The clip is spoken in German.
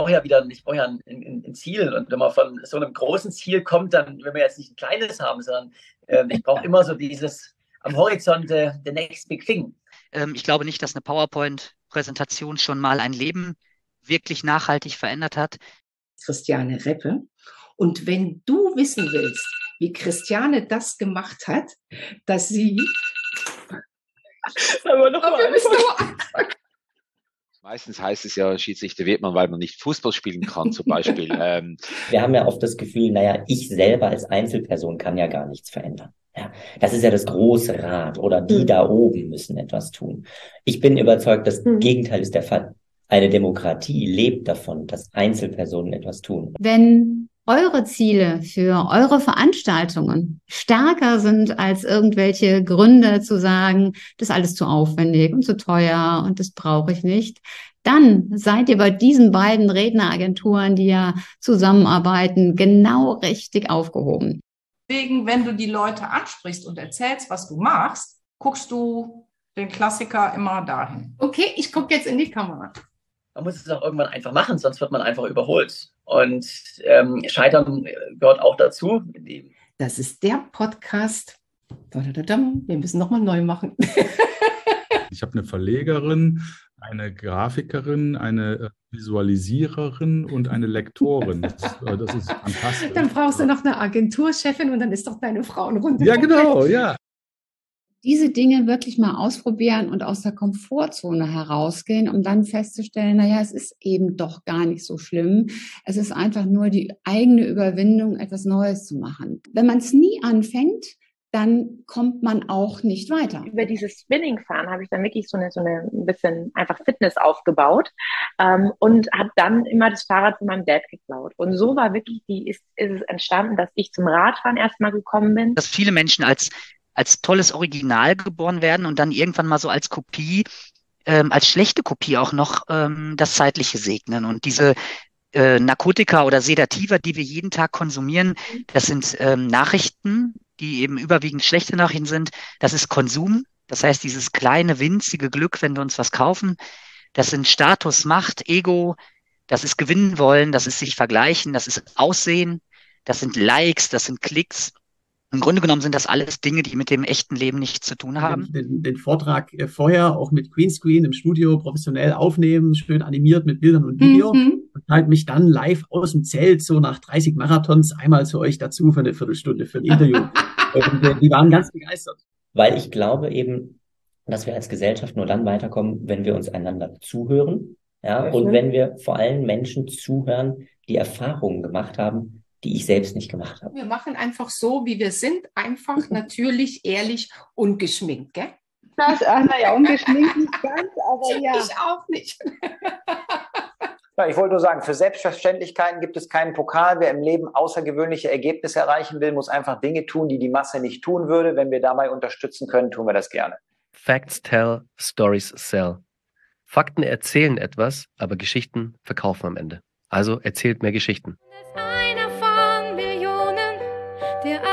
ich brauche ja ein Ziel. Und wenn man von so einem großen Ziel kommt, dann will man jetzt nicht ein kleines haben, sondern ich brauche immer so dieses am Horizont, the next big thing. Ich glaube nicht, dass eine PowerPoint-Präsentation schon mal ein Leben wirklich nachhaltig verändert hat. Christiane Reppe. Und wenn du wissen willst, wie Christiane das gemacht hat, dass sie... Aber noch mal meistens heißt es ja, Schiedsrichter wird man, weil man nicht Fußball spielen kann, zum Beispiel. Wir haben ja oft das Gefühl, ich selber als Einzelperson kann ja gar nichts verändern. Ja, das ist ja das große Rad oder die da oben müssen etwas tun. Ich bin überzeugt, das Gegenteil ist der Fall. Eine Demokratie lebt davon, dass Einzelpersonen etwas tun. Wenn eure Ziele für eure Veranstaltungen stärker sind als irgendwelche Gründe zu sagen, das ist alles zu aufwendig und zu teuer und das brauche ich nicht, dann seid ihr bei diesen beiden Redneragenturen, die ja zusammenarbeiten, genau richtig aufgehoben. Deswegen, wenn du die Leute ansprichst und erzählst, was du machst, guckst du den Klassiker immer dahin. Okay, ich gucke jetzt in die Kamera. Man muss es auch irgendwann einfach machen, sonst wird man einfach überholt. Und Scheitern gehört auch dazu. Das ist der Podcast. Wir müssen nochmal neu machen. Ich habe eine Verlegerin, eine Grafikerin, eine Visualisiererin und eine Lektorin. Das ist fantastisch. Dann brauchst du noch eine Agenturchefin und dann ist doch deine Frauenrunde. Ja, genau, ja. Diese Dinge wirklich mal ausprobieren und aus der Komfortzone herausgehen, um dann festzustellen, es ist eben doch gar nicht so schlimm. Es ist einfach nur die eigene Überwindung, etwas Neues zu machen. Wenn man es nie anfängt, dann kommt man auch nicht weiter. Über dieses Spinning-Fahren habe ich dann wirklich so eine ein bisschen einfach Fitness aufgebaut und habe dann immer das Fahrrad von meinem Dad geklaut. Und so war wirklich ist es entstanden, dass ich zum Radfahren erstmal gekommen bin. Dass viele Menschen als tolles Original geboren werden und dann irgendwann mal so als Kopie, als schlechte Kopie auch noch das Zeitliche segnen. Und diese Narkotika oder Sedativa, die wir jeden Tag konsumieren, das sind Nachrichten, die eben überwiegend schlechte Nachrichten sind. Das ist Konsum, das heißt dieses kleine, winzige Glück, wenn wir uns was kaufen. Das sind Status, Macht, Ego, das ist gewinnen wollen, das ist sich vergleichen, das ist Aussehen, das sind Likes, das sind Klicks. Im Grunde genommen sind das alles Dinge, die mit dem echten Leben nichts zu tun haben. Den Vortrag vorher auch mit Greenscreen im Studio professionell aufnehmen, schön animiert mit Bildern und Video. Und halt mich dann live aus dem Zelt, so nach 30 Marathons, einmal zu euch dazu für eine Viertelstunde für ein Interview. Und die waren ganz begeistert. Weil ich glaube eben, dass wir als Gesellschaft nur dann weiterkommen, wenn wir uns einander zuhören. Ja, und wenn wir vor allem Menschen zuhören, die Erfahrungen gemacht haben, die ich selbst nicht gemacht habe. Wir machen einfach so, wie wir sind, einfach, natürlich, ehrlich, ungeschminkt, gell? Ungeschminkt nicht ganz, aber ja. Ich auch nicht. Ja, ich wollte nur sagen, für Selbstverständlichkeiten gibt es keinen Pokal. Wer im Leben außergewöhnliche Ergebnisse erreichen will, muss einfach Dinge tun, die die Masse nicht tun würde. Wenn wir dabei unterstützen können, tun wir das gerne. Facts tell, Stories sell. Fakten erzählen etwas, aber Geschichten verkaufen am Ende. Also erzählt mehr Geschichten. Einer von Millionen, der